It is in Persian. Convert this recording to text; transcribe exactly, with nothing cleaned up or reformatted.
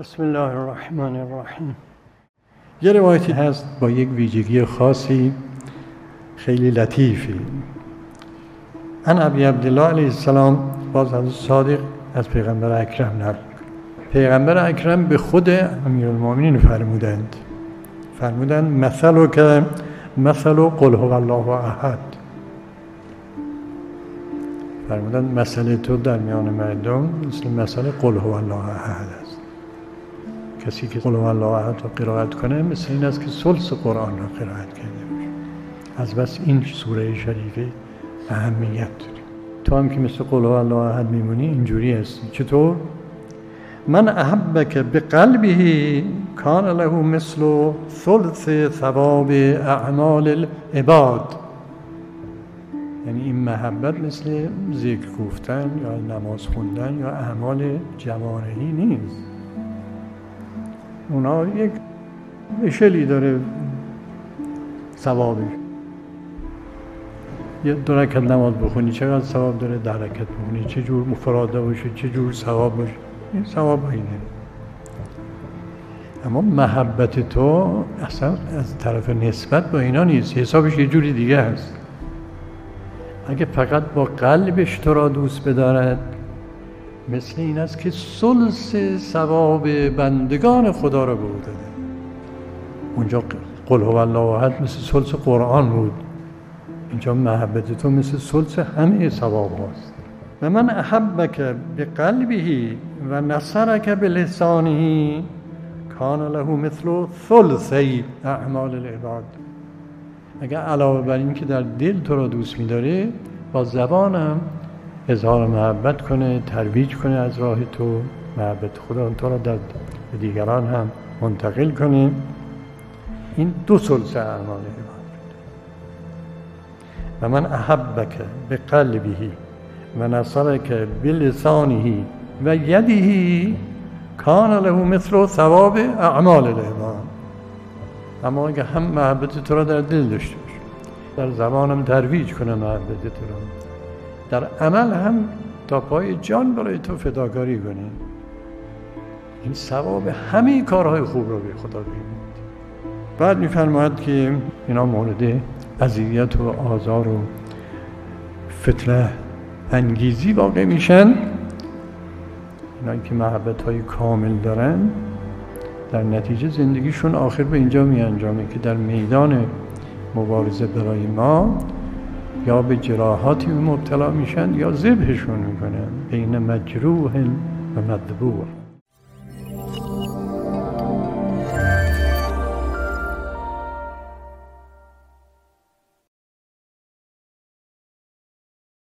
بسم الله الرحمن الرحیم. یه روایتی هست با یک ویژگی خاصی خیلی لطیفی. ان ابی عبدالله علیه السلام، باز از صادق از پیغمبر اکرم نقل. پیغمبر اکرم به خود امیرالمومنین فرمودند فرمودند مثل که مثل قل هو الله احد. فرمودند مثل تو در میان مردم مثل مثل قل هو الله احد است. کسی که قل هو الله احد را قرائت کنه مثل این است که ثلث قرآن را قرائت کرده باشه. از بس این سوره شریفه اهمیت داره. تو هم که مثل قل هو الله احد میمونی اینجوری هستی. چطور؟ من احبک بقلبه کان له مثل ثلث ثواب اعمال العباد. یعنی این محبت مثل ذکر گفتن یا نماز خوندن یا اعمال جوارحی نیست. اونا یک اشلی داره ثوابی. یه دو رکعت نماز بخونی چقدر ثواب داره، ده رکعت بخونی چه جور مفراده باشه چه جور ثواب باشه، این ثواب اینه. اما محبت تو اصلا از طرف نسبت با اینا نیست، حسابش یه جوری دیگه هست. اگه فقط با قلبش تو را دوست بدارد مثل این است که ثلث ثواب بندگان خدا را به او داده. اونجا قل هو الله احد مثل ثلث قرآن بود، اینجا محبت تو مثل ثلث همه ثواب هاست. و من احبک بقلبه و نصرک بلسانه کان له مثل ثلثی اعمال العباد. اگر علاوه بر این که در دل تو را دوست می‌داره، با زبانم اظهار محبت کنه، ترویج کنه از راه تو، محبت خدا تو را در دیگران هم منتقل کنه، این دو ثلث اعمال عباد. و من احبک بقلبه و نصرک بلسانه و یده کان له مثل ثواب اعمال العباد. اما اگه هم محبت تو را در دل داشته باشه، در زبانم ترویج کنه محبت تو را، در عمل هم تا پای جان برای تو فداکاری کنه، این ثواب همه کارهای خوب را به خدا بگیرید. بعد می‌فرماید که اینا مورد اذیت و آزار و فتنه انگیزی واقع میشن. اینا که محبت‌های کامل دارن در نتیجه زندگیشون آخر به اینجا می انجامه که در میدان مبارزه برای ما یا به جراحاتی مبتلا میشن یا ذبحشون میکنن بین مجروح و مذبوح.